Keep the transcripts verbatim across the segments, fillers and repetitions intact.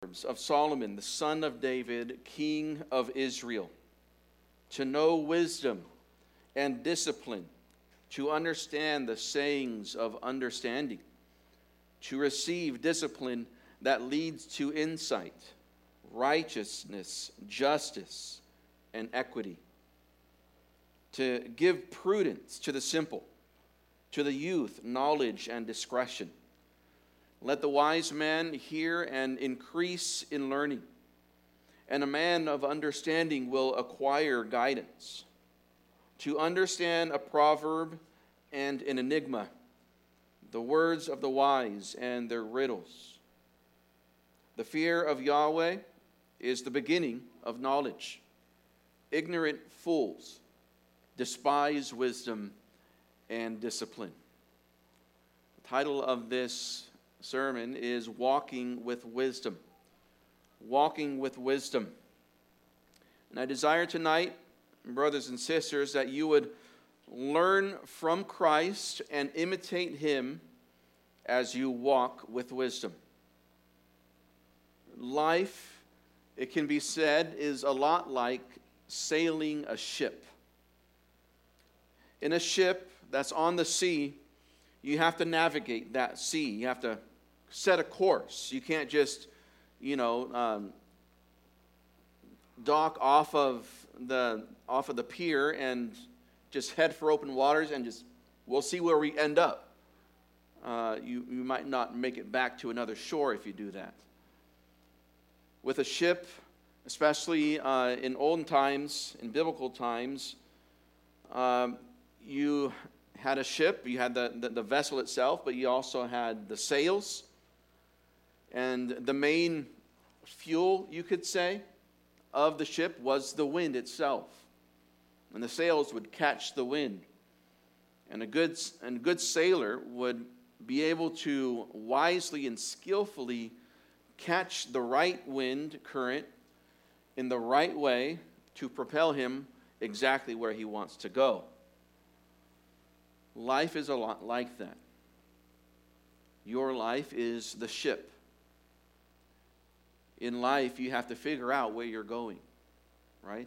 Proverbs of Solomon, the son of David, king of Israel, to know wisdom and discipline, to understand the sayings of understanding, to receive discipline that leads to insight, righteousness, justice, and equity, to give prudence to the simple, to the youth knowledge and discretion. Let the wise man hear and increase in learning, and a man of understanding will acquire guidance. To understand a proverb and an enigma, the words of the wise and their riddles. The fear of Yahweh is the beginning of knowledge. Ignorant fools despise wisdom and discipline. The title of this sermon is Walking with Wisdom. Walking with Wisdom. And I desire tonight, brothers and sisters, that you would learn from Christ and imitate Him as you walk with wisdom. Life, it can be said, is a lot like sailing a ship. In a ship that's on the sea, you have to navigate that sea. You have to set a course. You can't just, you know, um, dock off of the off of the pier and just head for open waters and just, we'll see where we end up. Uh, you, you might not make it back to another shore if you do that. With a ship, especially uh, in olden times, in biblical times, um, you had a ship, you had the, the, the vessel itself, but you also had the sails. And the main fuel, you could say, of the ship was the wind itself. And the sails would catch the wind. And a good, and a good sailor would be able to wisely and skillfully catch the right wind current in the right way to propel him exactly where he wants to go. Life is a lot like that. Your life is the ship. In life, you have to figure out where you're going, right?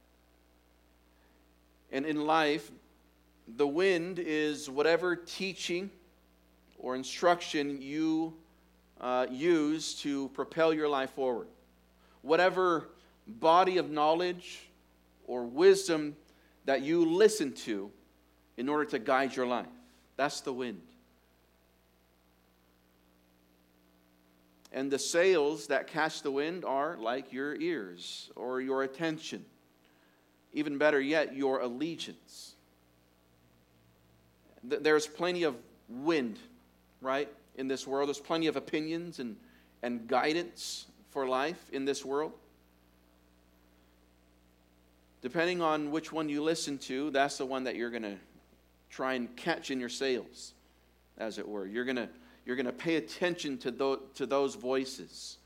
And in life, the wind is whatever teaching or instruction you uh, use to propel your life forward. Whatever body of knowledge or wisdom that you listen to in order to guide your life. That's the wind. And the sails that catch the wind are like your ears or your attention. Even better yet, your allegiance. There's plenty of wind, right, in this world. There's plenty of opinions and, and guidance for life in this world. Depending on which one you listen to, that's the one that you're going to try and catch in your sails, as it were. You're going to you're going to pay attention to those, to those voices.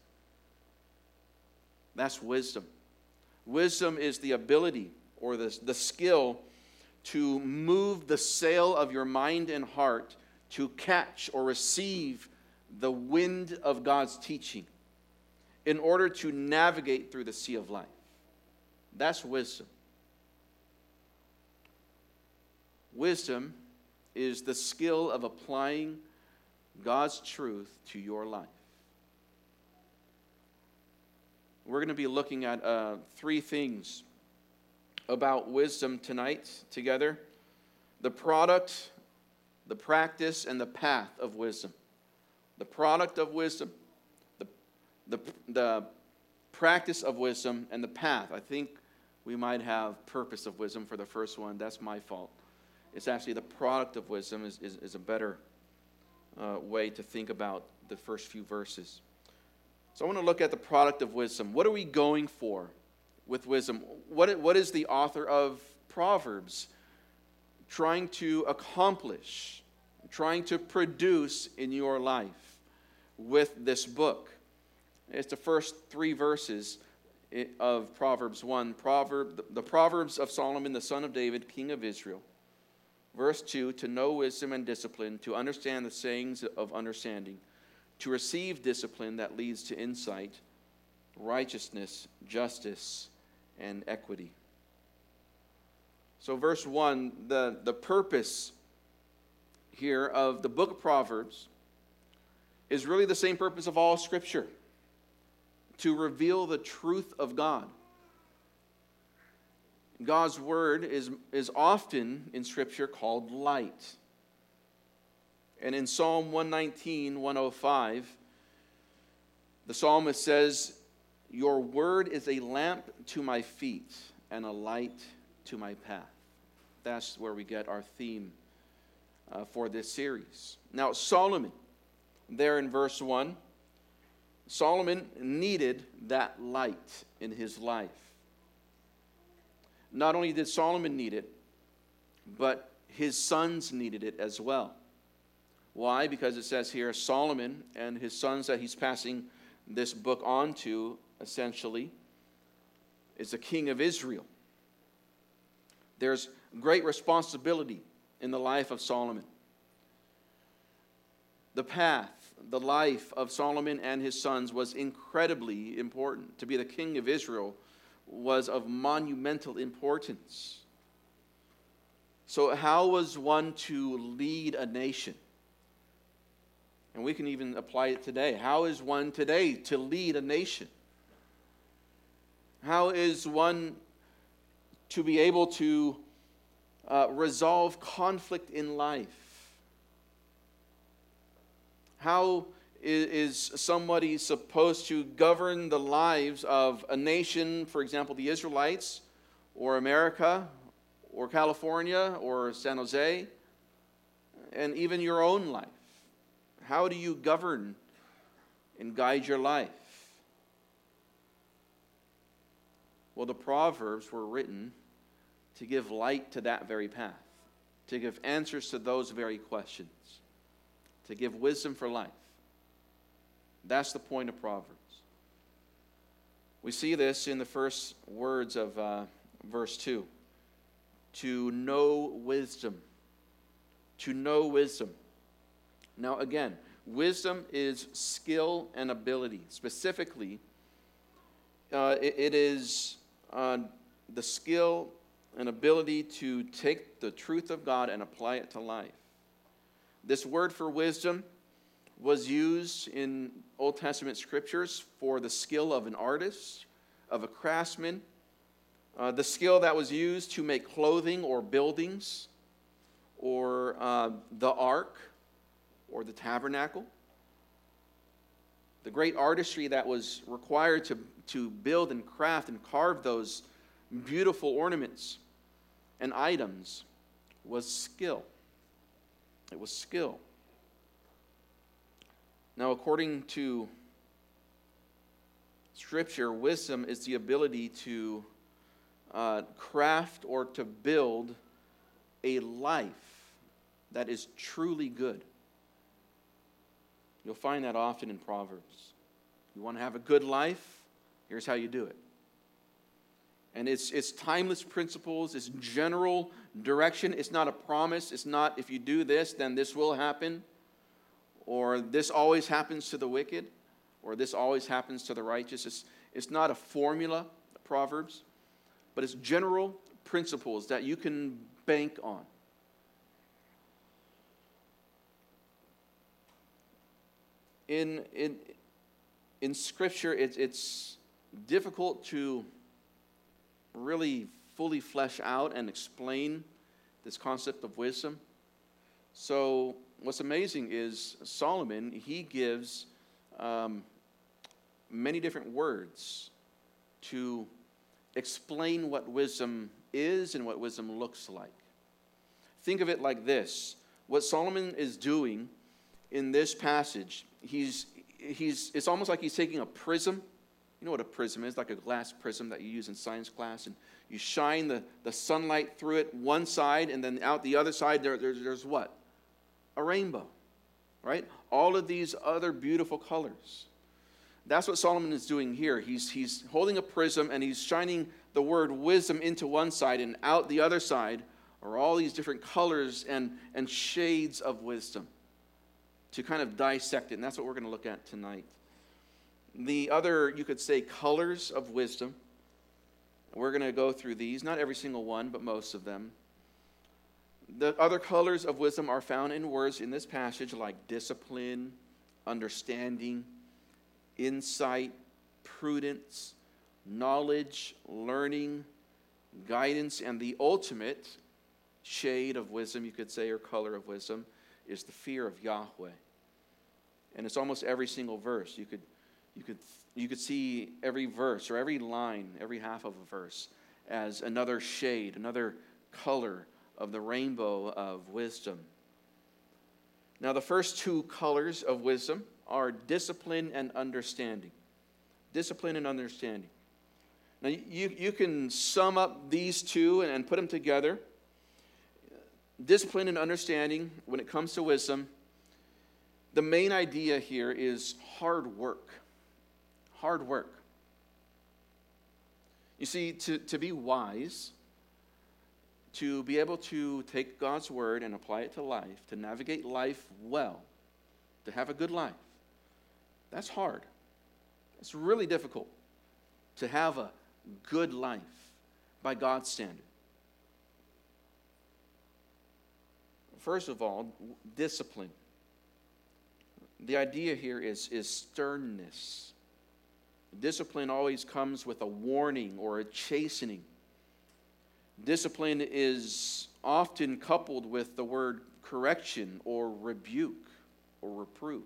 That's wisdom. Wisdom is the ability or the, the skill to move the sail of your mind and heart to catch or receive the wind of God's teaching in order to navigate through the sea of life. That's wisdom. Wisdom is the skill of applying God's truth to your life. We're going to be looking at uh, three things about wisdom tonight together. The product, the practice, and the path of wisdom. The product of wisdom, the, the, the practice of wisdom, and the path. I think we might have purpose of wisdom for the first one. That's my fault. It's actually the product of wisdom is, is, is a better uh, way to think about the first few verses. So I want to look at the product of wisdom. What are we going for with wisdom? What, what is the author of Proverbs trying to accomplish, trying to produce in your life with this book? It's the first three verses of Proverbs one. Proverb, the Proverbs of Solomon, the son of David, king of Israel. Verse two, to know wisdom and discipline, to understand the sayings of understanding, to receive discipline that leads to insight, righteousness, justice, and equity. So verse one, the, the purpose here of the book of Proverbs is really the same purpose of all Scripture, to reveal the truth of God. God's word is, is often in Scripture called light. And in Psalm one nineteen, one oh five, the psalmist says, "Your word is a lamp to my feet and a light to my path." That's where we get our theme uh, for this series. Now, Solomon, there in verse one, Solomon needed that light in his life. Not only did Solomon need it, but his sons needed it as well. Why? Because it says here, Solomon and his sons that he's passing this book on to, essentially, is the king of Israel. There's great responsibility in the life of Solomon. The path, the life of Solomon and his sons was incredibly important. To be the king of Israel was of monumental importance. So how was one to lead a nation? And we can even apply it today. How is one today to lead a nation? How is one to be able to uh, resolve conflict in life? How is somebody supposed to govern the lives of a nation, for example, the Israelites, or America, or California, or San Jose, and even your own life? How do you govern and guide your life? Well, the Proverbs were written to give light to that very path, to give answers to those very questions, to give wisdom for life. That's the point of Proverbs. We see this in the first words of uh, verse two. To know wisdom. To know wisdom. Now again, wisdom is skill and ability. Specifically, uh, it, it is uh, the skill and ability to take the truth of God and apply it to life. This word for wisdom was used in Old Testament scriptures for the skill of an artist, of a craftsman, uh, the skill that was used to make clothing or buildings, or uh, the ark, or the tabernacle. The great artistry that was required to, to build and craft and carve those beautiful ornaments and items was skill. It was skill. Now, according to Scripture, wisdom is the ability to uh, craft or to build a life that is truly good. You'll find that often in Proverbs. You want to have a good life? Here's how you do it. And it's, it's timeless principles, it's general direction. It's not a promise. It's not, if you do this, then this will happen. Or this always happens to the wicked. Or this always happens to the righteous. It's, it's not a formula, Proverbs. But it's general principles that you can bank on. In, in, in Scripture, it's, it's difficult to really fully flesh out and explain this concept of wisdom. So what's amazing is Solomon, he gives um, many different words to explain what wisdom is and what wisdom looks like. Think of it like this. What Solomon is doing in this passage, he's he's it's almost like he's taking a prism. You know what a prism is, like a glass prism that you use in science class, and you shine the, the sunlight through it one side, and then out the other side there, there's, there's what? A rainbow, right? All of these other beautiful colors. That's what Solomon is doing here. He's, he's holding a prism, and he's shining the word wisdom into one side, and out the other side are all these different colors and, and shades of wisdom to kind of dissect it, and that's what we're going to look at tonight. The other, you could say, colors of wisdom. We're going to go through these, not every single one, but most of them. The other colors of wisdom are found in words in this passage like discipline, understanding, insight, prudence, knowledge, learning, guidance, and the ultimate shade of wisdom, you could say, or color of wisdom, is the fear of Yahweh. And it's almost every single verse. You could, you could, you could see every verse or every line, every half of a verse, as another shade, another color of the rainbow of wisdom. Now, the first two colors of wisdom are discipline and understanding. Discipline and understanding. Now, you, you can sum up these two and, and put them together. Discipline and understanding, when it comes to wisdom, the main idea here is hard work. Hard work. You see, to, to be wise, to be able to take God's word and apply it to life, to navigate life well, to have a good life, that's hard. It's really difficult to have a good life by God's standard. First of all, discipline. The idea here is, is sternness. Discipline always comes with a warning or a chastening. Discipline is often coupled with the word correction or rebuke or reproof.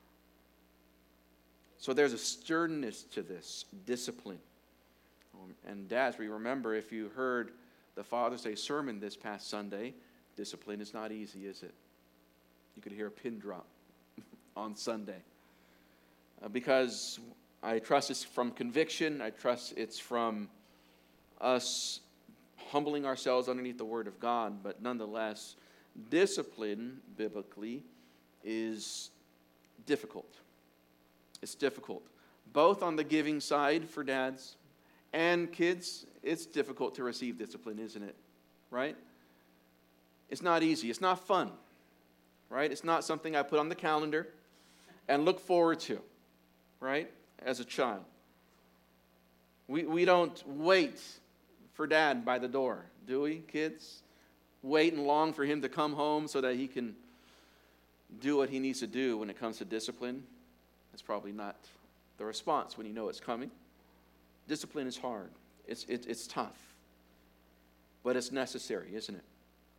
So there's a sternness to this discipline. Um, and dads, we remember if you heard the Father's Day sermon this past Sunday, discipline is not easy, is it? You could hear a pin drop on Sunday. Uh, because I trust it's from conviction. I trust it's from us humbling ourselves underneath the Word of God. But nonetheless, discipline, biblically, is difficult. It's difficult. Both on the giving side for dads and kids, it's difficult to receive discipline, isn't it? Right? It's not easy. It's not fun. Right? It's not something I put on the calendar and look forward to. Right? As a child. We, we don't wait for dad by the door, do we, kids? Wait and long for him to come home so that he can do what he needs to do when it comes to discipline. That's probably not the response when you know it's coming. Discipline is hard. It's, it, it's tough. But it's necessary, isn't it?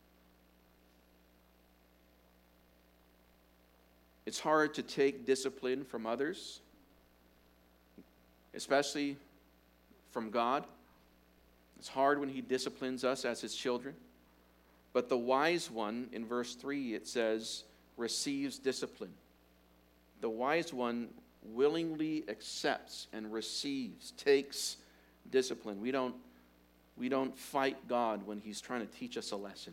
It's hard to take discipline from others, especially from God. It's hard when he disciplines us as his children. But the wise one, in verse three, it says, receives discipline. The wise one willingly accepts and receives, takes discipline. We don't, we don't fight God when he's trying to teach us a lesson.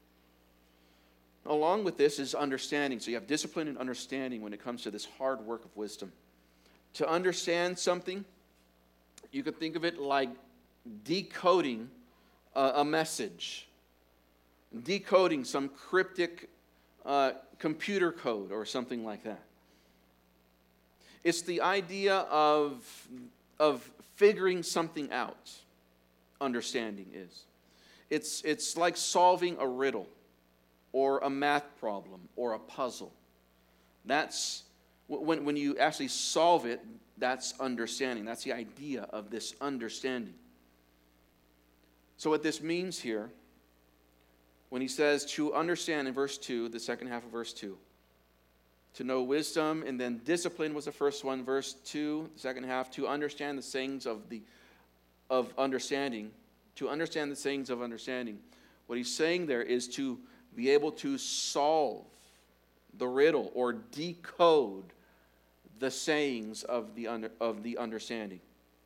Along with this is understanding. So you have discipline and understanding when it comes to this hard work of wisdom. To understand something, you could think of it like decoding a, a message. Decoding some cryptic uh, computer code or something like that. It's the idea of, of figuring something out, understanding is. It's, it's like solving a riddle or a math problem or a puzzle. That's, when, when you actually solve it, that's understanding. That's the idea of this understanding. So what this means here, when he says to understand in verse two, the second half of verse two, to know wisdom, and then discipline was the first one. Verse two, the second half, to understand the sayings of the of understanding. To understand the sayings of understanding. What he's saying there is to be able to solve the riddle or decode the sayings of the under, of the understanding.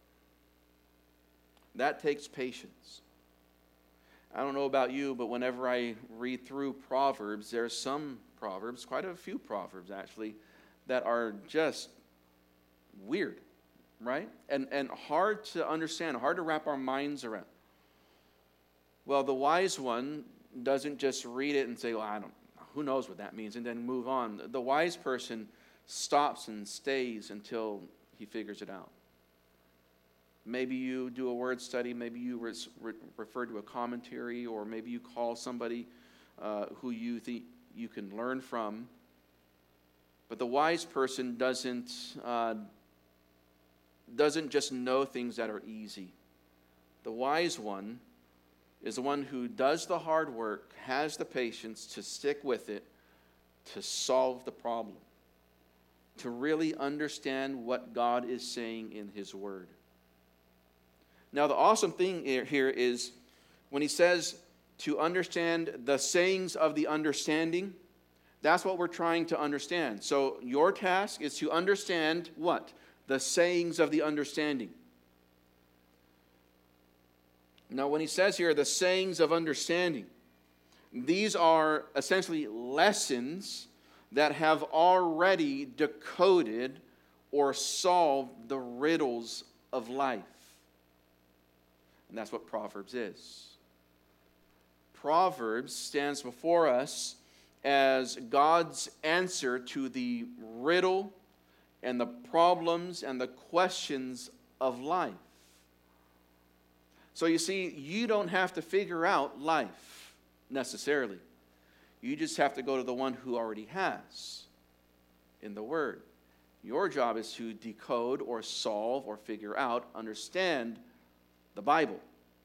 That takes patience. I don't know about you, but whenever I read through Proverbs, there's some Proverbs, quite a few Proverbs actually, that are just weird, right? And and hard to understand, hard to wrap our minds around. Well, the wise one doesn't just read it and say, well, I don't, who knows what that means, and then move on. The wise person stops and stays until he figures it out. Maybe you do a word study, maybe you res- re- refer to a commentary, or maybe you call somebody uh, who you think you can learn from. But the wise person doesn't, uh, doesn't just know things that are easy. The wise one is the one who does the hard work, has the patience to stick with it, to solve the problem, to really understand what God is saying in his word. Now, the awesome thing here is when he says to understand the sayings of the understanding, that's what we're trying to understand. So your task is to understand what? The sayings of the understanding. Now, when he says here, the sayings of understanding, these are essentially lessons that have already decoded or solved the riddles of life. And that's what Proverbs is. Proverbs stands before us as God's answer to the riddle and the problems and the questions of life. So you see, you don't have to figure out life necessarily. You just have to go to the one who already has in the Word. Your job is to decode or solve or figure out, understand the Bible.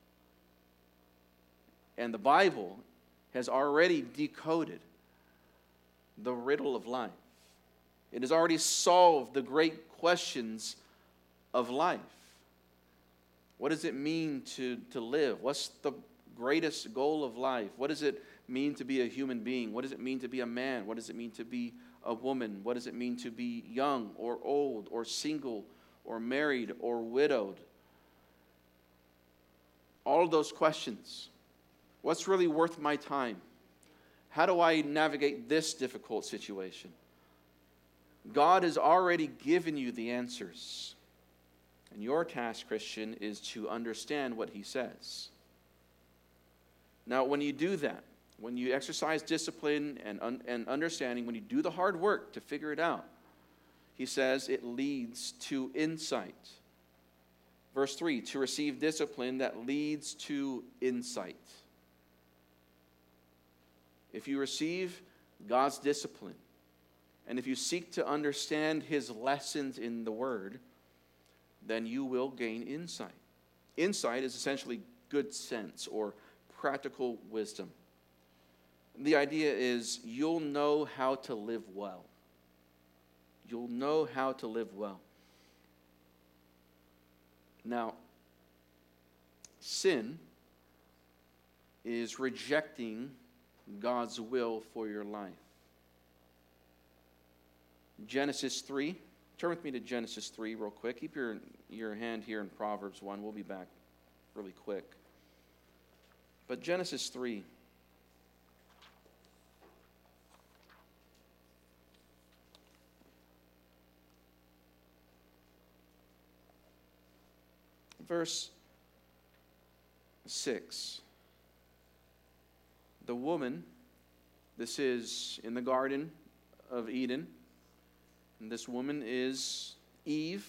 And the Bible has already decoded the riddle of life. It has already solved the great questions of life. What does it mean to, to live? What's the greatest goal of life? What does it mean to be a human being? What does it mean to be a man? What does it mean to be a woman? What does it mean to be young or old or single or married or widowed? All of those questions. What's really worth my time? How do I navigate this difficult situation? God has already given you the answers. And your task, Christian, is to understand what he says. Now, when you do that, when you exercise discipline and, un- and understanding, when you do the hard work to figure it out, he says it leads to insight. Verse three, to receive discipline that leads to insight. If you receive God's discipline, and if you seek to understand his lessons in the Word, then you will gain insight. Insight is essentially good sense or practical wisdom. The idea is you'll know how to live well. You'll know how to live well. Now, sin is rejecting God's will for your life. Genesis three. Turn with me to Genesis three real quick. Keep your, your hand here in Proverbs one. We'll be back really quick. But Genesis three. Verse six. The woman, this is in the Garden of Eden, and this woman is Eve,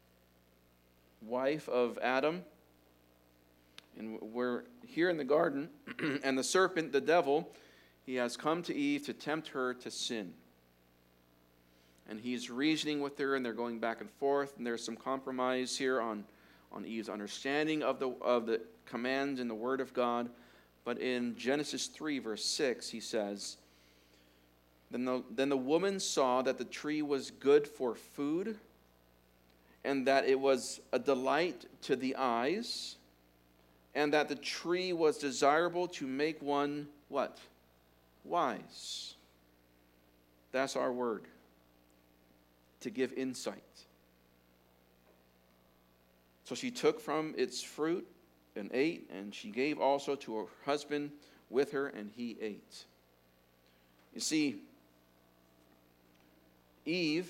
wife of Adam. And we're here in the garden, and the serpent, the devil, he has come to Eve to tempt her to sin. And he's reasoning with her, and they're going back and forth, and there's some compromise here on, on Eve's understanding of the, of the commands in the Word of God. But in Genesis three, verse six, he says, Then the, then the woman saw that the tree was good for food, and that it was a delight to the eyes, and that the tree was desirable to make one, what? Wise. That's our word. To give insight. So she took from its fruit and ate, and she gave also to her husband with her, and he ate. You see, Eve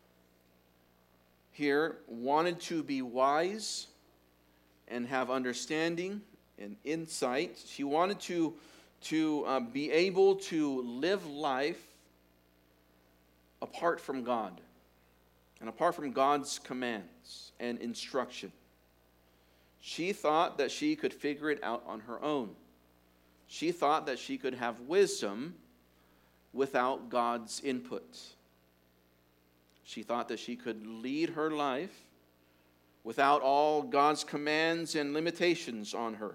here wanted to be wise and have understanding and insight. She wanted to, to uh, be able to live life apart from God, and apart from God's commands and instruction. She thought that she could figure it out on her own. She thought that she could have wisdom without God's input. She thought that she could lead her life without all God's commands and limitations on her.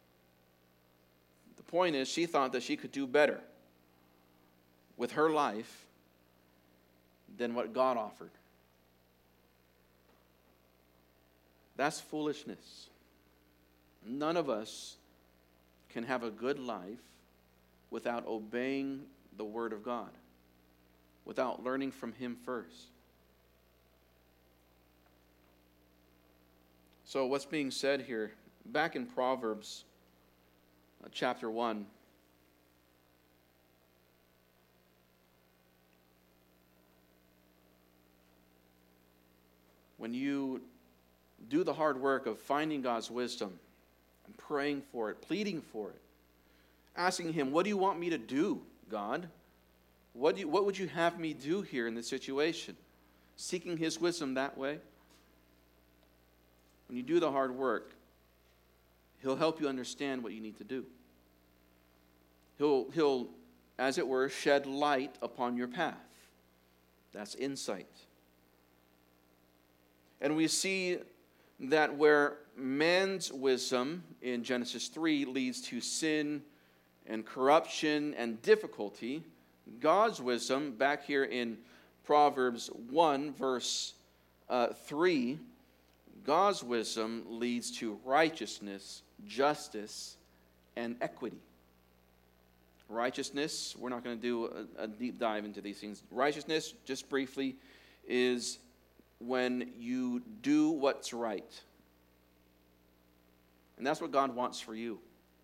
The point is, she thought that she could do better with her life than what God offered. That's foolishness. None of us can have a good life without obeying the Word of God, without learning from Him first. So what's being said here, back in Proverbs uh, chapter one, when you do the hard work of finding God's wisdom and praying for it, pleading for it, asking Him, what do you want me to do, God? What, do you, what would you have me do here in this situation? Seeking His wisdom that way. When you do the hard work, He'll help you understand what you need to do. He'll, he'll, as it were, shed light upon your path. That's insight. And we see that where man's wisdom in Genesis three leads to sin and corruption and difficulty, God's wisdom, back here in Proverbs one, verse uh, three, God's wisdom leads to righteousness, justice, and equity. Righteousness, we're not going to do a, a deep dive into these things. Righteousness, just briefly, is when you do what's right. And that's what God wants for you.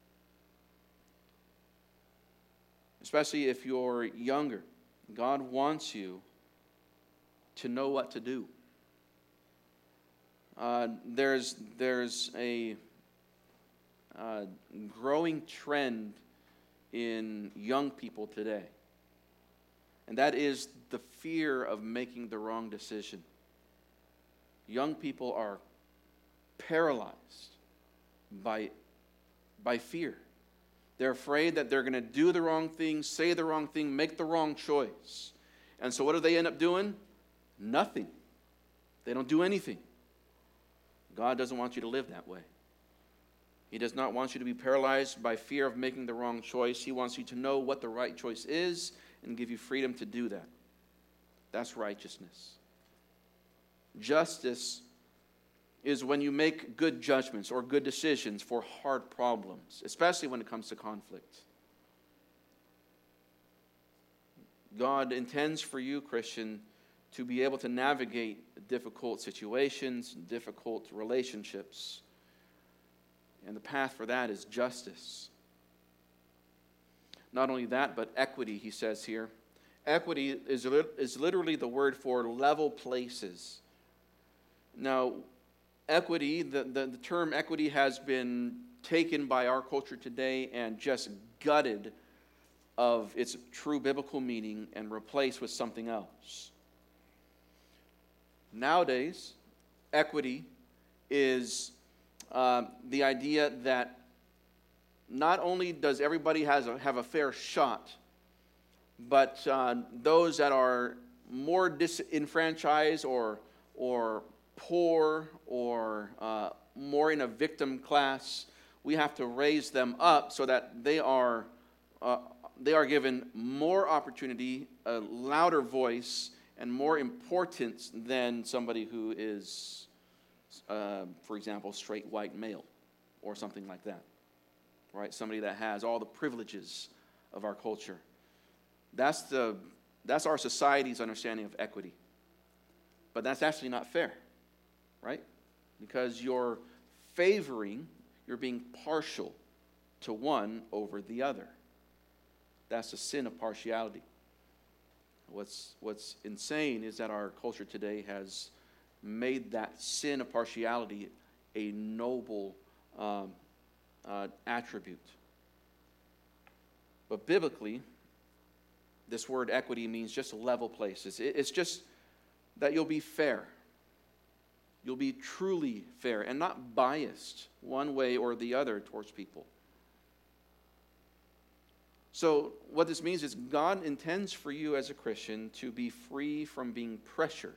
Especially if you're younger. God wants you to know what to do. Uh, there's, there's a uh, growing trend in young people today. And that is the fear of making the wrong decision. Young people are paralyzed by, by fear. They're afraid that they're going to do the wrong thing, say the wrong thing, make the wrong choice. And so what do they end up doing? Nothing. They don't do anything. God doesn't want you to live that way. He does not want you to be paralyzed by fear of making the wrong choice. He wants you to know what the right choice is and give you freedom to do that. That's righteousness. Justice is when you make good judgments or good decisions for hard problems, especially when it comes to conflict. God intends for you, Christian, to be able to navigate difficult situations, difficult relationships. And the path for that is justice. Not only that, but equity, he says here. Equity is, is literally the word for level places. Now, equity, the, the, the term equity has been taken by our culture today and just gutted of its true biblical meaning and replaced with something else. Nowadays, equity is uh, the idea that not only does everybody has a, have a fair shot, but uh, those that are more disenfranchised or, or poor or uh, more in a victim class, we have to raise them up so that they are, uh, they are given more opportunity, a louder voice, and more importance than somebody who is, uh, for example, straight white male or something like that, right? Somebody that has all the privileges of our culture. That's the that's our society's understanding of equity. But that's actually not fair, right? Because you're favoring, you're being partial to one over the other. That's the sin of partiality. What's, what's insane is that our culture today has made that sin of partiality a noble um, uh, attribute. But biblically, this word equity means just level places. It, it's just that you'll be fair. You'll be truly fair and not biased one way or the other towards people. So what this means is God intends for you as a Christian to be free from being pressured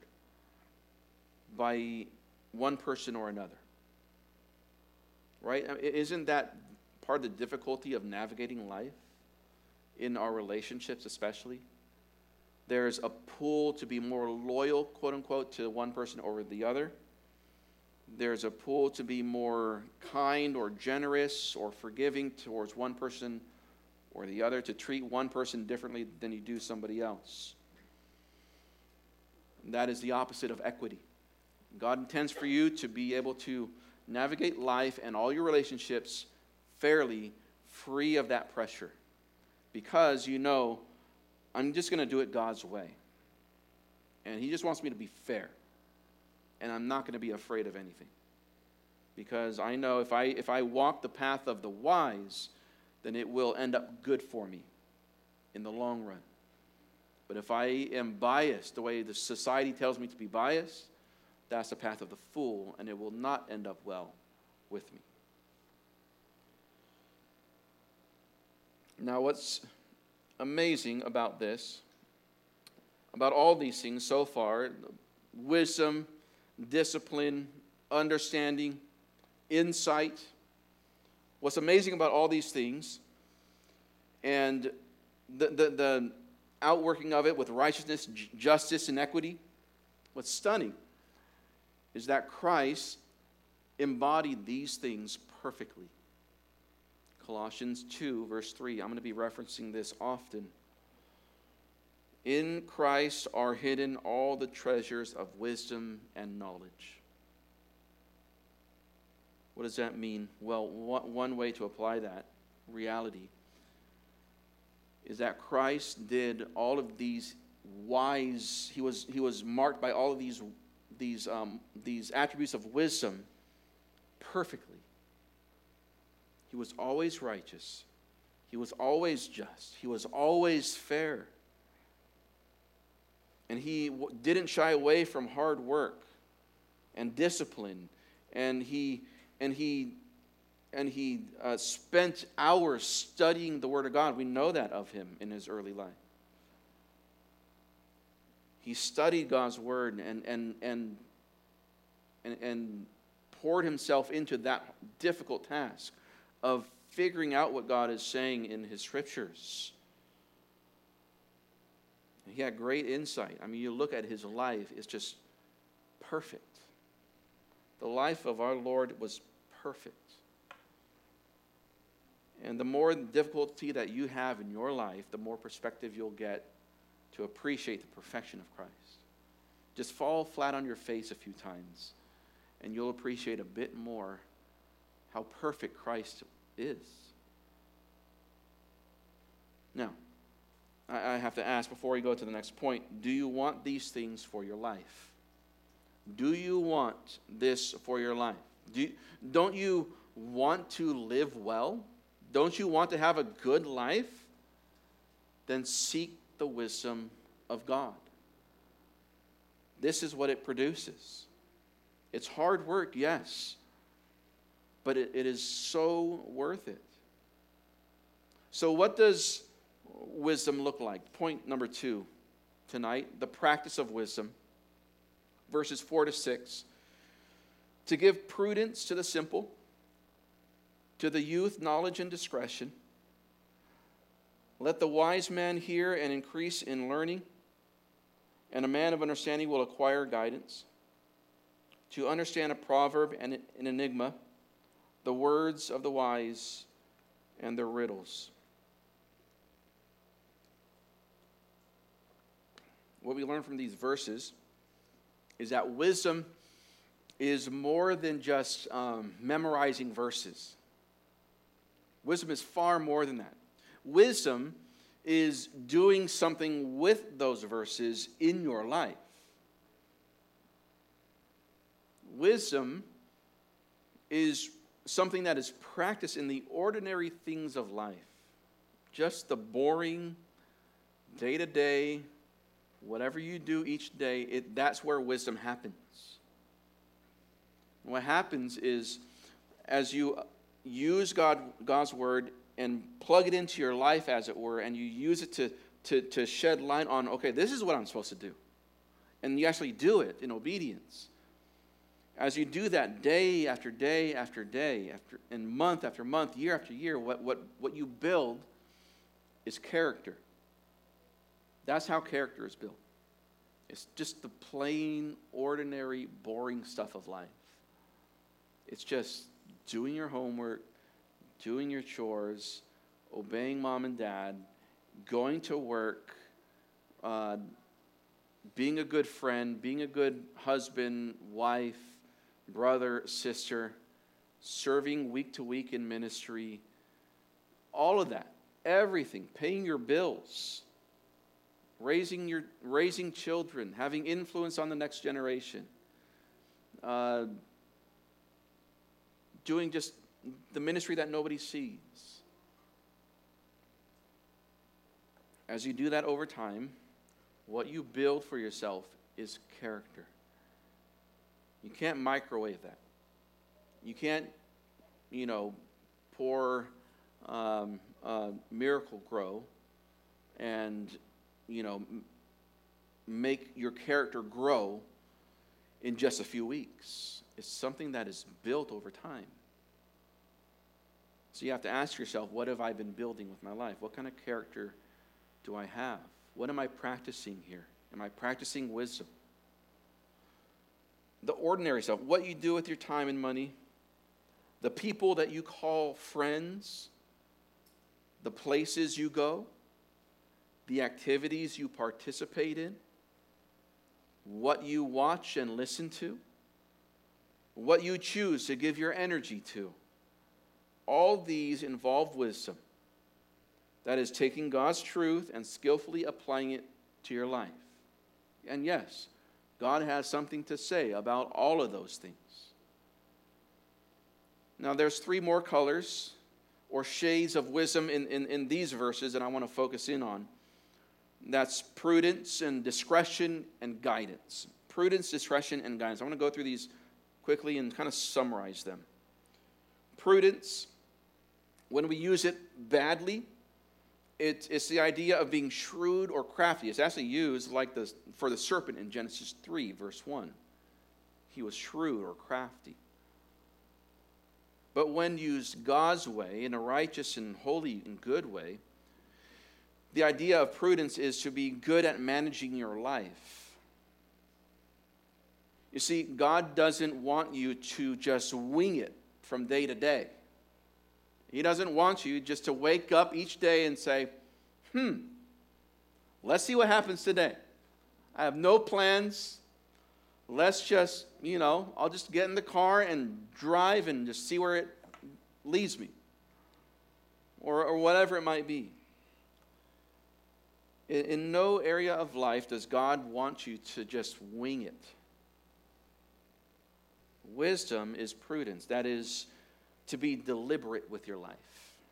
by one person or another. Right? Isn't that part of the difficulty of navigating life? In our relationships especially. There's a pull to be more loyal, quote unquote, to one person over the other. There's a pull to be more kind or generous or forgiving towards one person or the other, to treat one person differently than you do somebody else. That is the opposite of equity. God intends for you to be able to navigate life and all your relationships fairly, free of that pressure. Because you know, I'm just going to do it God's way. And He just wants me to be fair. And I'm not going to be afraid of anything. Because I know if I if I walk the path of the wise, then it will end up good for me in the long run. But if I am biased the way the society tells me to be biased, that's the path of the fool, and it will not end up well with me. Now, what's amazing about this, about all these things so far, wisdom, discipline, understanding, insight, what's amazing about all these things, and the, the, the outworking of it with righteousness, j- justice, and equity, what's stunning is that Christ embodied these things perfectly. Colossians two, verse three. I'm going to be referencing this often. In Christ are hidden all the treasures of wisdom and knowledge. What does that mean? Well, one way to apply that reality is that Christ did all of these wise, he was, he was marked by all of these, these, um, these attributes of wisdom perfectly. He was always righteous. He was always just. He was always fair. And he w- didn't shy away from hard work and discipline. And he and he and he uh, spent hours studying the Word of God. We know that of him in his early life. He studied God's Word and and and and, and poured himself into that difficult task of figuring out what God is saying in His Scriptures. He had great insight. I mean, you look at his life, it's just perfect. The life of our Lord was perfect. And the more difficulty that you have in your life, the more perspective you'll get to appreciate the perfection of Christ. Just fall flat on your face a few times, and you'll appreciate a bit more how perfect Christ is. Now, I have to ask before we go to the next point, do you want these things for your life? Do you want this for your life? Do you, don't you want to live well? Don't you want to have a good life? Then seek the wisdom of God. This is what it produces. It's hard work, yes, but it, it is so worth it. So what does wisdom look like? Point number two tonight, the practice of wisdom. Verses four to six. To give prudence to the simple, to the youth knowledge and discretion. Let the wise man hear and increase in learning, and a man of understanding will acquire guidance. To understand a proverb and an enigma, the words of the wise and their riddles. What we learn from these verses is that wisdom is more than just um, memorizing verses. Wisdom is far more than that. Wisdom is doing something with those verses in your life. Wisdom is something that is practiced in the ordinary things of life. Just the boring, day-to-day Whatever you do each day, it, that's where wisdom happens. What happens is, as you use God, God's word and plug it into your life, as it were, and you use it to, to, to shed light on, okay, this is what I'm supposed to do. And you actually do it in obedience. As you do that day after day after day, after, and month after month, year after year, what, what, what you build is character. That's how character is built. It's just the plain, ordinary, boring stuff of life. It's just doing your homework, doing your chores, obeying mom and dad, going to work, uh, being a good friend, being a good husband, wife, brother, sister, serving week to week in ministry, all of that, everything, paying your bills, raising your raising children, having influence on the next generation, uh, doing just the ministry that nobody sees. As you do that over time, what you build for yourself is character. You can't microwave that. You can't, you know, pour um, uh, Miracle Grow and, you know, m- make your character grow in just a few weeks. It's something that is built over time. So you have to ask yourself, what have I been building with my life? What kind of character do I have? What am I practicing here? Am I practicing wisdom? The ordinary stuff, what you do with your time and money, the people that you call friends, the places you go, the activities you participate in, what you watch and listen to, what you choose to give your energy to. All these involve wisdom. That is taking God's truth and skillfully applying it to your life. And yes, God has something to say about all of those things. Now there's three more colors or shades of wisdom in, in, in these verses that I want to focus in on. That's prudence and discretion and guidance. Prudence, discretion, and guidance. I want to go through these quickly and kind of summarize them. Prudence, when we use it badly, it, it's the idea of being shrewd or crafty. It's actually used like the, for the serpent in Genesis three, verse one. He was shrewd or crafty. But when used God's way, in a righteous and holy and good way, the idea of prudence is to be good at managing your life. You see, God doesn't want you to just wing it from day to day. He doesn't want you just to wake up each day and say, hmm, let's see what happens today. I have no plans. Let's just, you know, I'll just get in the car and drive and just see where it leads me. Or, or whatever it might be. In, in no area of life does God want you to just wing it. Wisdom is prudence. That is to be deliberate with your life.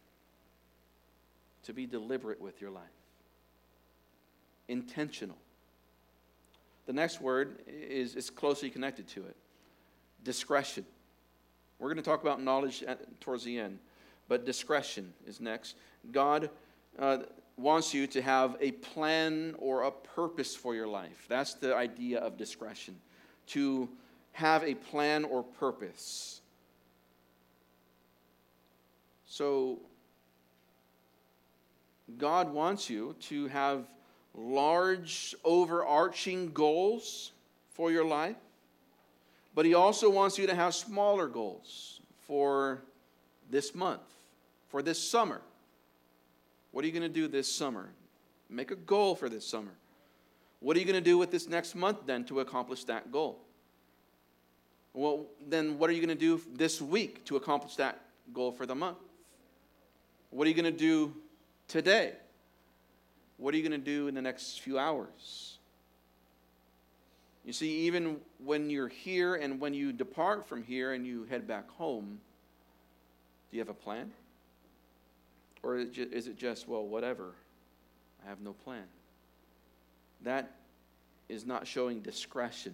To be deliberate with your life. Intentional. The next word is, is closely connected to it. Discretion. We're going to talk about knowledge at, towards the end. But discretion is next. God uh, wants you to have a plan or a purpose for your life. That's the idea of discretion. To have a plan or purpose. So, God wants you to have large, overarching goals for your life, but He also wants you to have smaller goals for this month, for this summer. What are you going to do this summer? Make a goal for this summer. What are you going to do with this next month then to accomplish that goal? Well, then what are you going to do this week to accomplish that goal for the month? What are you going to do today? What are you going to do in the next few hours? You see, even when you're here and when you depart from here and you head back home, do you have a plan? Or is it just, well, whatever, I have no plan? That is not showing discretion.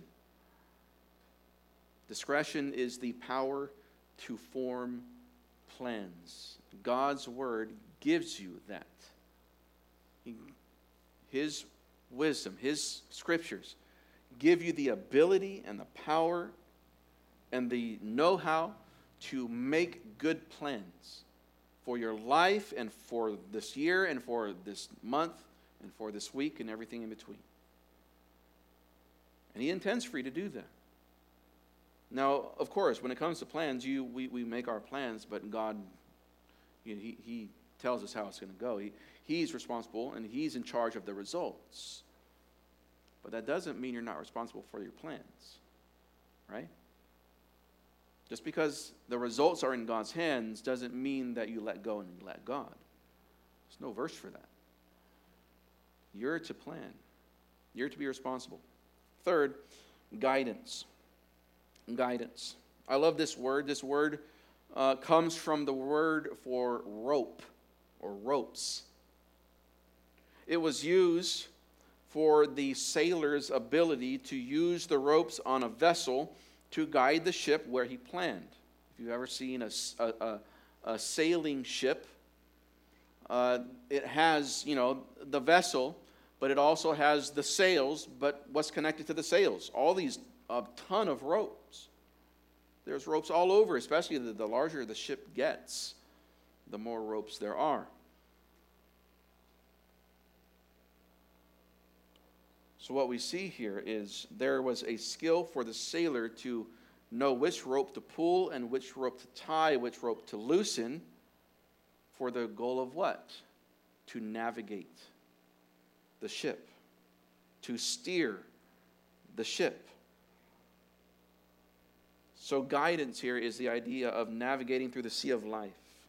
Discretion is the power to form plans. God's word gives you that. He, his wisdom, his scriptures give you the ability and the power and the know-how to make good plans for your life and for this year and for this month and for this week and everything in between. And he intends for you to do that. Now, of course, when it comes to plans, you we, we make our plans, but God, you know, he, he tells us how it's going to go. He, he's responsible, and he's in charge of the results. But that doesn't mean you're not responsible for your plans, right? Just because the results are in God's hands doesn't mean that you let go and you let God. There's no verse for that. You're to plan. You're to be responsible. Third, guidance. Guidance. I love this word. This word uh, comes from the word for rope or ropes. It was used for the sailor's ability to use the ropes on a vessel to guide the ship where he planned. If you've ever seen a, a, a sailing ship, uh, it has, you know, the vessel, but it also has the sails, but what's connected to the sails? All these, a ton of ropes. There's ropes all over, especially the, the larger the ship gets, the more ropes there are. So what we see here is there was a skill for the sailor to know which rope to pull and which rope to tie, which rope to loosen, for the goal of what? To navigate the ship, to steer the ship. So guidance here is the idea of navigating through the sea of life.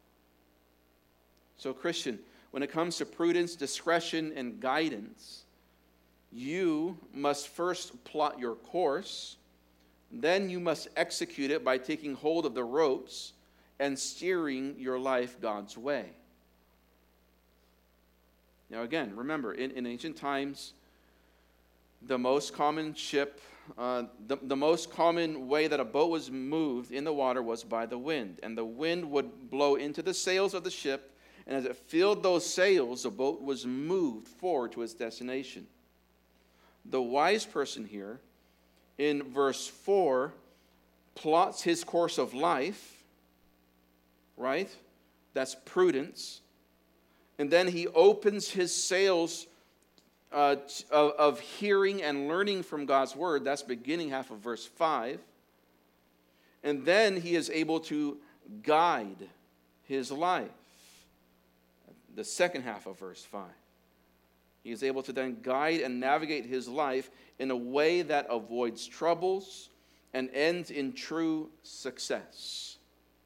So Christian, when it comes to prudence, discretion, and guidance, you must first plot your course, then you must execute it by taking hold of the ropes and steering your life God's way. Now again, remember, in, in ancient times, the most common ship, uh, the, the most common way that a boat was moved in the water was by the wind. And the wind would blow into the sails of the ship, and as it filled those sails, the boat was moved forward to its destination. The wise person here, in verse four, plots his course of life, right? That's prudence. And then he opens his sails uh, of, of hearing and learning from God's word. That's beginning half of verse five. And then he is able to guide his life. The second half of verse five. He is able to then guide and navigate his life in a way that avoids troubles and ends in true success.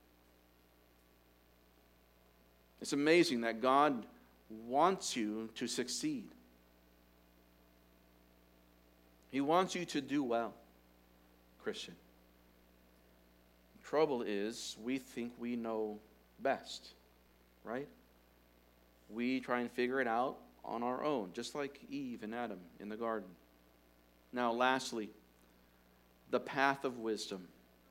It's amazing that God wants you to succeed. He wants you to do well, Christian. The trouble is, we think we know best, right? We try and figure it out on our own, just like Eve and Adam in the garden. Now, lastly, the path of wisdom.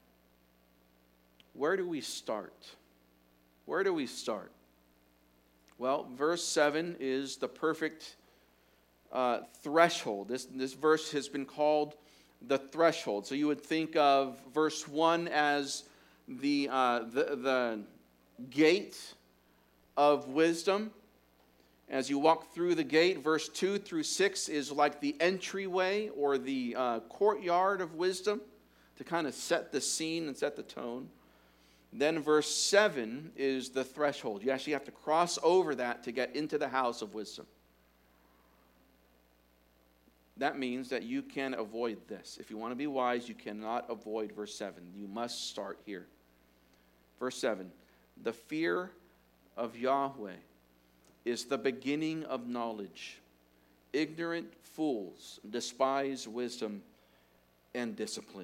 Where do we start? Where do we start? Well, verse seven is the perfect uh, threshold. This, this verse has been called the threshold. So you would think of verse one as the, uh, the, the gate of wisdom. As you walk through the gate, verse two through six is like the entryway or the uh, courtyard of wisdom to kind of set the scene and set the tone. Then verse seven is the threshold. You actually have to cross over that to get into the house of wisdom. That means that you can avoid this. If you want to be wise, you cannot avoid verse seven. You must start here. Verse seven, the fear of Yahweh is the beginning of knowledge. Ignorant fools despise wisdom and discipline.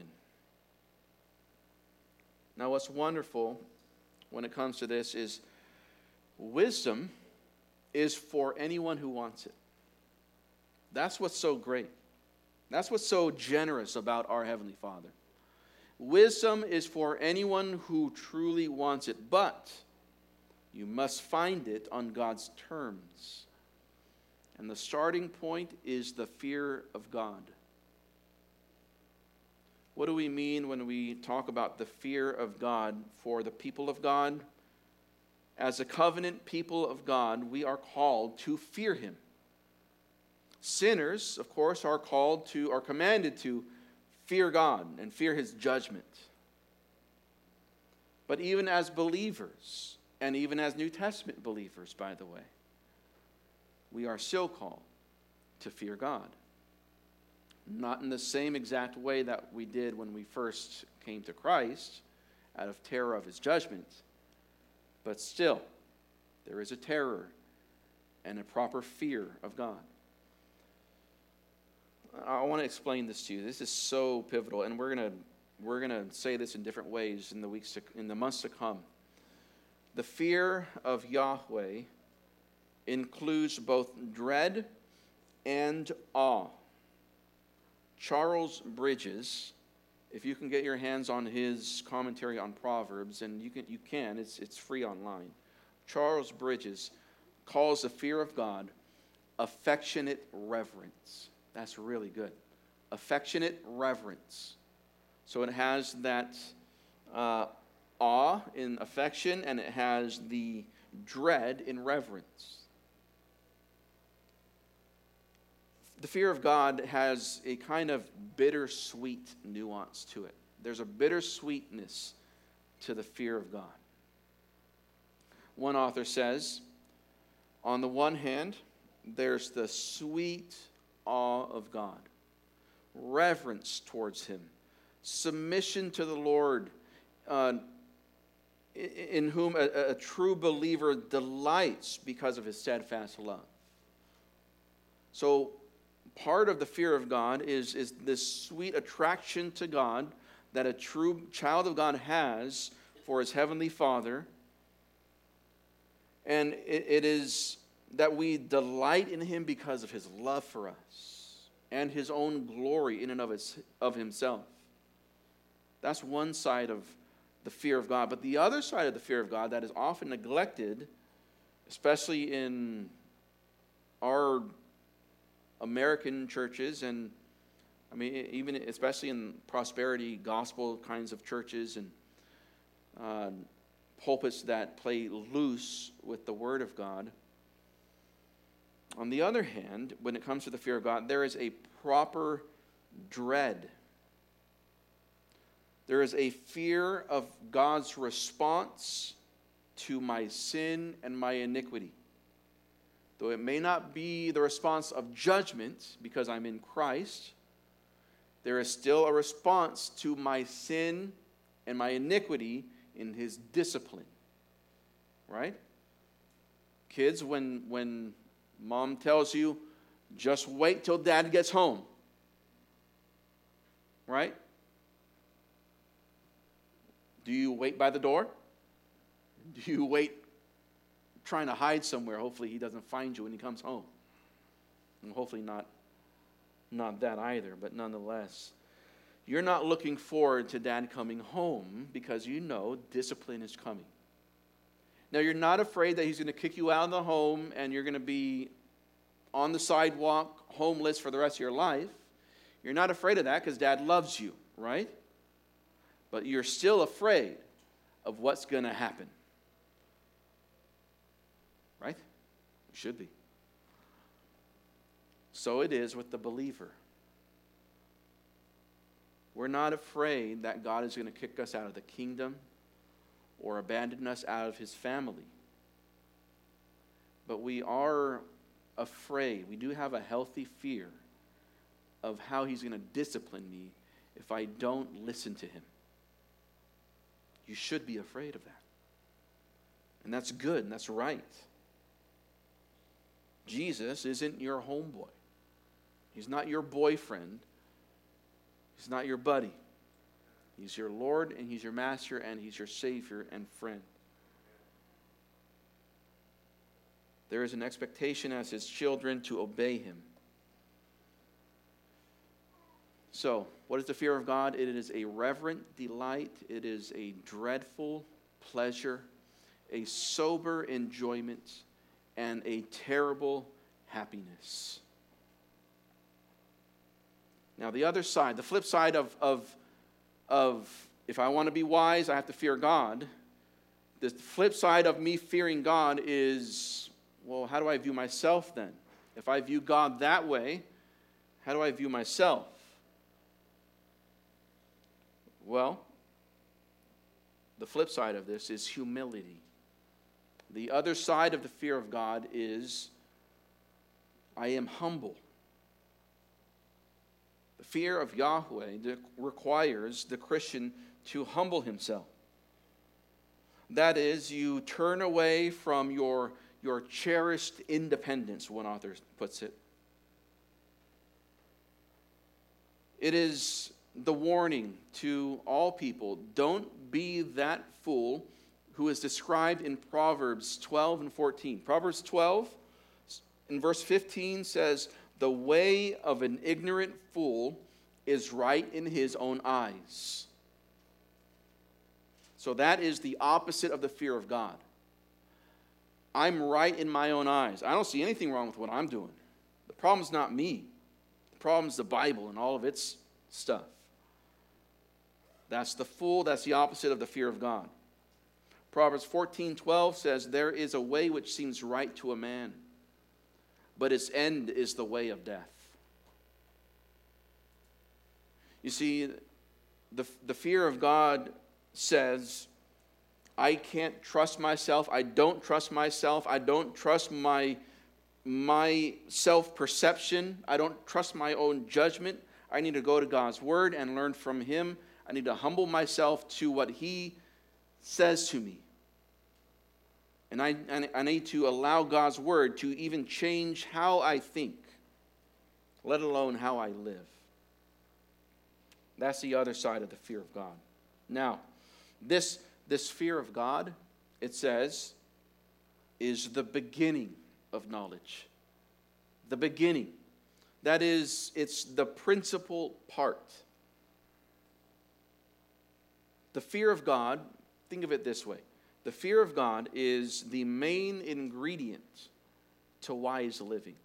Now, what's wonderful when it comes to this is wisdom is for anyone who wants it. That's what's so great. That's what's so generous about our Heavenly Father. Wisdom is for anyone who truly wants it, but you must find it on God's terms. And the starting point is the fear of God. What do we mean when we talk about the fear of God for the people of God? As a covenant people of God, we are called to fear Him. Sinners, of course, are called to, are commanded to fear God and fear His judgment. But even as believers, and even as New Testament believers, by the way, we are still called to fear God. Not in the same exact way that we did when we first came to Christ, out of terror of His judgment, but still, there is a terror and a proper fear of God. I want to explain this to you. This is so pivotal, and we're going to we're going to say this in different ways in the weeks to, in the months to come. The fear of Yahweh includes both dread and awe. Charles Bridges, if you can get your hands on his commentary on Proverbs, and you can, you can, it's it's free online. Charles Bridges calls the fear of God affectionate reverence. That's really good. Affectionate reverence. So it has that uh, awe in affection, and it has the dread in reverence. The fear of God has a kind of bittersweet nuance to it. There's a bittersweetness to the fear of God. One author says, on the one hand, there's the sweet awe of God, reverence towards Him, submission to the Lord, uh, in whom a, a true believer delights because of His steadfast love. So part of the fear of God is, is this sweet attraction to God that a true child of God has for his Heavenly Father. And it, it is that we delight in Him because of His love for us and His own glory in and of, his, of Himself. That's one side of the fear of God. But the other side of the fear of God that is often neglected, especially in our American churches, and I mean, even especially in prosperity gospel kinds of churches and uh, pulpits that play loose with the Word of God. On the other hand, when it comes to the fear of God, there is a proper dread. There is a fear of God's response to my sin and my iniquity. Though it may not be the response of judgment because I'm in Christ, there is still a response to my sin and my iniquity in His discipline. Right? Kids, when, when mom tells you, just wait till dad gets home. Right? Do you wait by the door? Do you wait trying to hide somewhere? Hopefully he doesn't find you when he comes home. And hopefully not, not that either, but nonetheless. You're not looking forward to dad coming home because you know discipline is coming. Now, you're not afraid that he's going to kick you out of the home and you're going to be on the sidewalk, homeless for the rest of your life. You're not afraid of that because dad loves you, right? But you're still afraid of what's going to happen. Right? You should be. So it is with the believer. We're not afraid that God is going to kick us out of the kingdom or abandon us out of His family. But we are afraid. We do have a healthy fear of how He's going to discipline me if I don't listen to Him. You should be afraid of that. And that's good and that's right. Jesus isn't your homeboy. He's not your boyfriend. He's not your buddy. He's your Lord and He's your Master and He's your Savior and friend. There is an expectation as His children to obey Him. So, what is the fear of God? It is a reverent delight. It is a dreadful pleasure, a sober enjoyment, and a terrible happiness. Now, the other side, the flip side of, of, of if I want to be wise, I have to fear God. The flip side of me fearing God is, well, how do I view myself then? If I view God that way, how do I view myself? Well, the flip side of this is humility. The other side of the fear of God is, I am humble. The fear of Yahweh requires the Christian to humble himself. That is, you turn away from your, your cherished independence, one author puts it. It is the warning to all people, don't be that fool who is described in Proverbs twelve and fourteen. Proverbs twelve, in verse fifteen, says, the way of an ignorant fool is right in his own eyes. So that is the opposite of the fear of God. I'm right in my own eyes. I don't see anything wrong with what I'm doing. The problem's not me. The problem's the Bible and all of its stuff. That's the fool. That's the opposite of the fear of God. Proverbs fourteen twelve says, there is a way which seems right to a man, but its end is the way of death. You see, the, the fear of God says, I can't trust myself. I don't trust myself. I don't trust my, my self-perception. I don't trust my own judgment. I need to go to God's word and learn from him. I need to humble myself to what he says to me. And I, I need to allow God's word to even change how I think, let alone how I live. That's the other side of the fear of God. Now, this, this fear of God, it says, is the beginning of knowledge. The beginning. That is, it's the principal part. The fear of God, think of it this way. The fear of God is the main ingredient to wise living.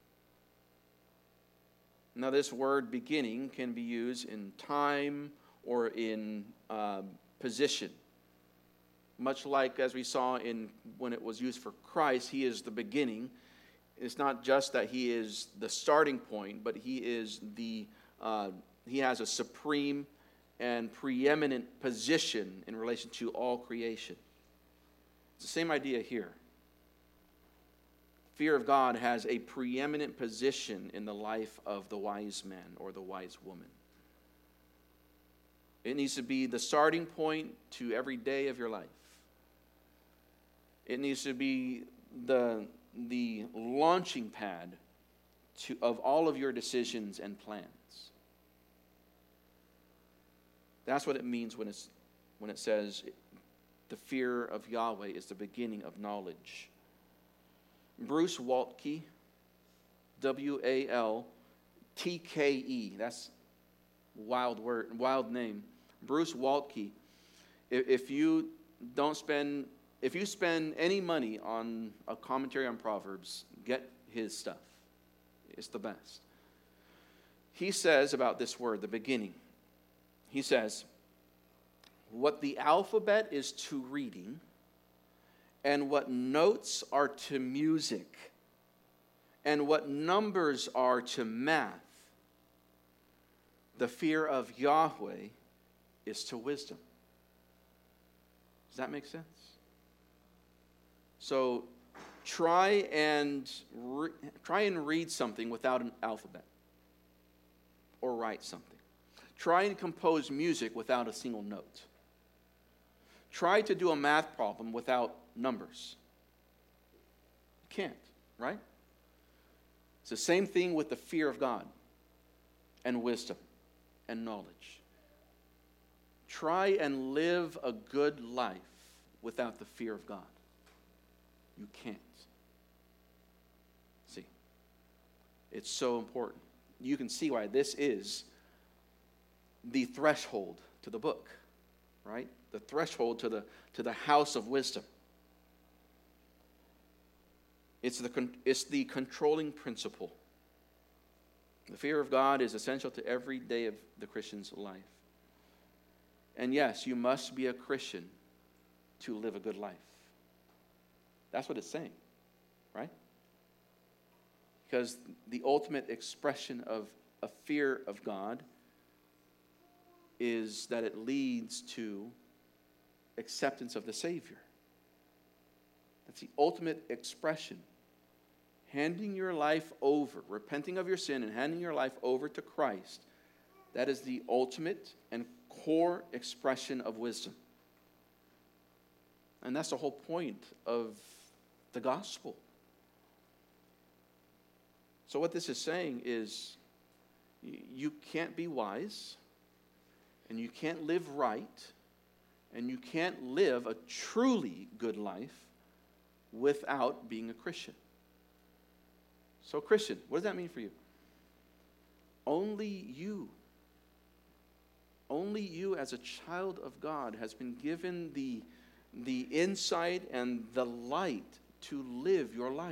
Now, this word beginning can be used in time or in uh, position. Much like as we saw in when it was used for Christ, he is the beginning. It's not just that he is the starting point, but he is the uh, he has a supreme and preeminent position in relation to all creation. It's the same idea here. Fear of God has a preeminent position in the life of the wise man or the wise woman. It needs to be the starting point to every day of your life. It needs to be the, the launching pad to, of all of your decisions and plans. That's what it means when, it's, when it says the fear of Yahweh is the beginning of knowledge. Bruce Waltke, W A L T K E, that's wild word, wild name. Bruce Waltke, if you don't spend, if you spend any money on a commentary on Proverbs, get his stuff. It's the best. He says about this word, the beginning, he says, what the alphabet is to reading and what notes are to music and what numbers are to math, the fear of Yahweh is to wisdom. Does that make sense? So try and re- try and read something without an alphabet or write something. Try and compose music without a single note. Try to do a math problem without numbers. You can't, right? It's the same thing with the fear of God and wisdom and knowledge. Try and live a good life without the fear of God. You can't. See, it's so important. You can see why this is the threshold to the book, right? The threshold to the, to the house of wisdom. It's the, it's the controlling principle. The fear of God is essential to every day of the Christian's life. And yes, you must be a Christian to live a good life. That's what it's saying, right? Because the ultimate expression of a fear of God is that it leads to acceptance of the Savior. That's the ultimate expression. Handing your life over, repenting of your sin and handing your life over to Christ, that is the ultimate and core expression of wisdom. And that's the whole point of the gospel. So what this is saying is, you can't be wise, and you can't live right, and you can't live a truly good life without being a Christian. So Christian, what does that mean for you? Only you, only you as a child of God has been given the, the insight and the light to live your life.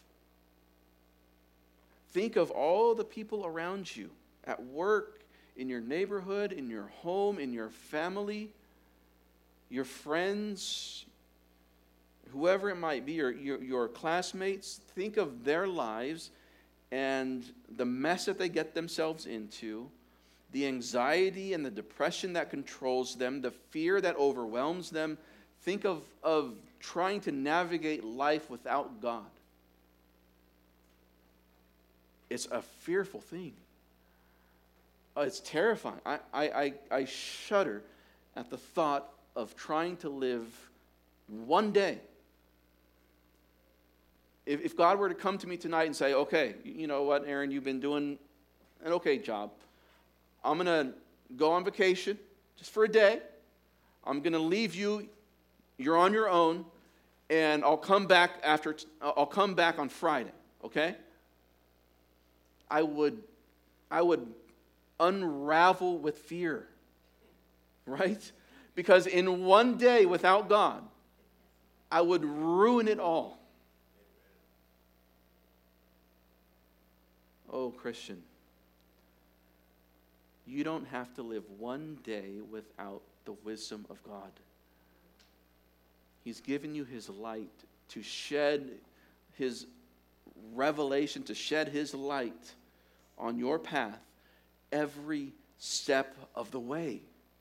Think of all the people around you, at work, in your neighborhood, in your home, in your family, your friends, whoever it might be, your, your, your classmates. Think of their lives and the mess that they get themselves into, the anxiety and the depression that controls them, the fear that overwhelms them. Think of, of trying to navigate life without God. It's a fearful thing. Oh, it's terrifying. I, I, I, I shudder at the thought of trying to live one day. If, if God were to come to me tonight and say, okay, you know what, Aaron, you've been doing an okay job. I'm going to go on vacation just for a day. I'm going to leave you. You're on your own. And I'll come back after, I'll come back on Friday, okay? I would, I would unravel with fear, right? Because in one day without God, I would ruin it all. Oh, Christian, you don't have to live one day without the wisdom of God. He's given you His light to shed His revelation, to shed His light on your path every step of the way.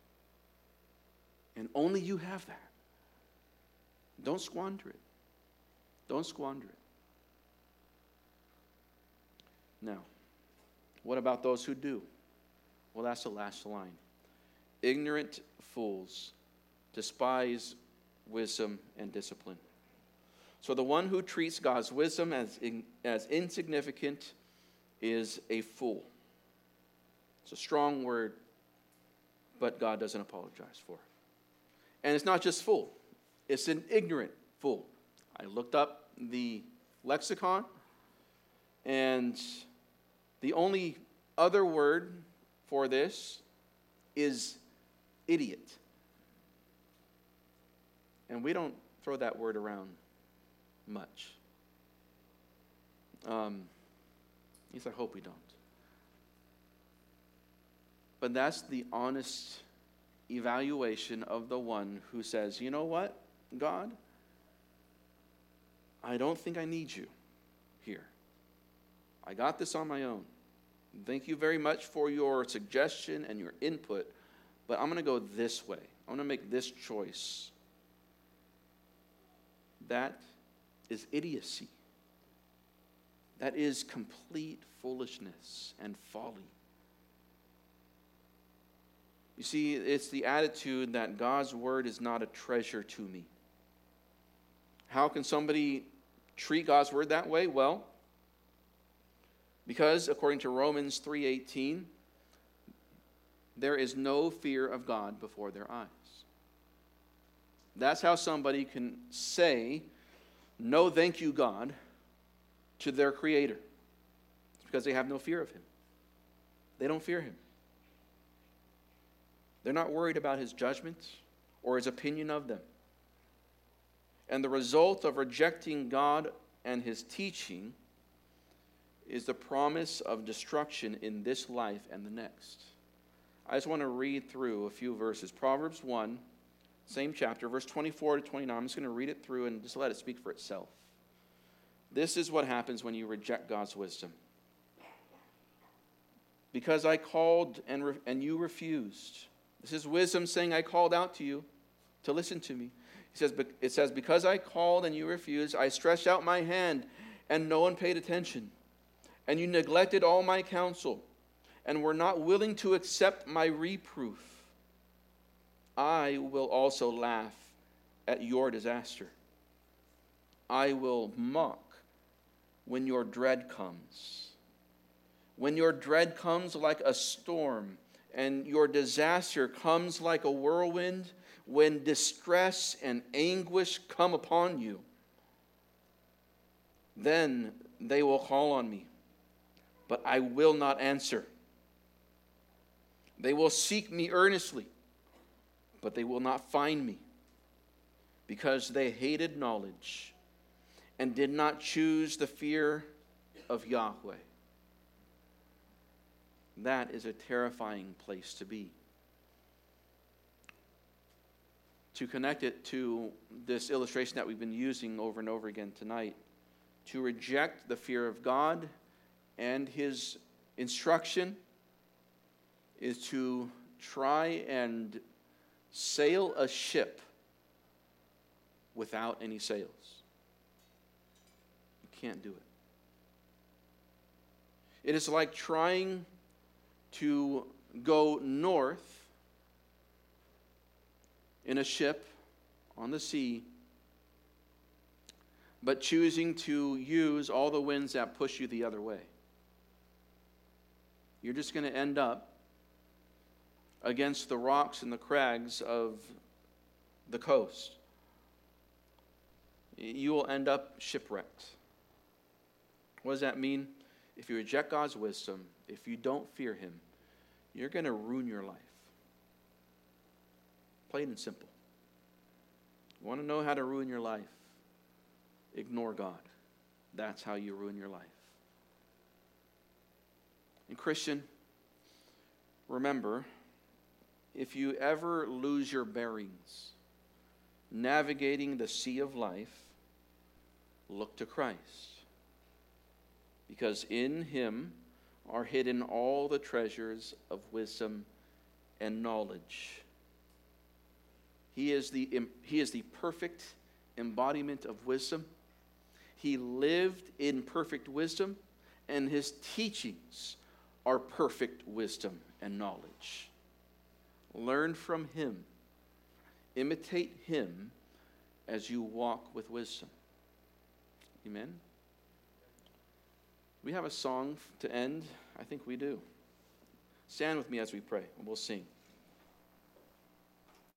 And only you have that. Don't squander it. Don't squander it. Now, what about those who do? Well, that's the last line. Ignorant fools despise wisdom and discipline. So the one who treats God's wisdom as, in, as insignificant is a fool. It's a strong word, but God doesn't apologize for it. And it's not just fool. It's an ignorant fool. I looked up the lexicon, and the only other word for this is idiot. And we don't throw that word around much. Um, at least I hope we don't. But that's the honest evaluation of the one who says, you know what, God? I don't think I need you here. I got this on my own. Thank you very much for your suggestion and your input, but I'm going to go this way. I'm going to make this choice. That is idiocy. That is complete foolishness and folly. You see, it's the attitude that God's word is not a treasure to me. How can somebody treat God's word that way? Well, because according to Romans three eighteen, there is no fear of God before their eyes. That's how somebody can say, no thank you, God, to their Creator. It's because they have no fear of Him. They don't fear Him. They're not worried about his judgment or his opinion of them. And the result of rejecting God and his teaching is the promise of destruction in this life and the next. I just want to read through a few verses. Proverbs one, same chapter, verse twenty-four to twenty-nine. I'm just going to read it through and just let it speak for itself. This is what happens when you reject God's wisdom. Because I called and, re- and you refused. This is wisdom saying, I called out to you to listen to me. He says, it says, because I called and you refused, I stretched out my hand and no one paid attention. And you neglected all my counsel and were not willing to accept my reproof. I will also laugh at your disaster. I will mock when your dread comes. When your dread comes like a storm and your disaster comes like a whirlwind, when distress and anguish come upon you, then they will call on me, but I will not answer. They will seek me earnestly, but they will not find me, because they hated knowledge and did not choose the fear of Yahweh. That is a terrifying place to be. To connect it to this illustration that we've been using over and over again tonight, to reject the fear of God and his instruction is to try and sail a ship without any sails. You can't do it. It is like trying to go north in a ship on the sea, but choosing to use all the winds that push you the other way. You're just going to end up against the rocks and the crags of the coast. You will end up shipwrecked. What does that mean? If you reject God's wisdom, if you don't fear him, you're going to ruin your life. Plain and simple. You want to know how to ruin your life? Ignore God. That's how you ruin your life. And Christian, remember, if you ever lose your bearings navigating the sea of life, look to Christ. Because in him are hidden all the treasures of wisdom and knowledge. He is the, he is the perfect embodiment of wisdom. He lived in perfect wisdom, and his teachings are perfect wisdom and knowledge. Learn from him. Imitate him as you walk with wisdom. Amen? We have a song to end. I think we do. Stand with me as we pray, and we'll sing.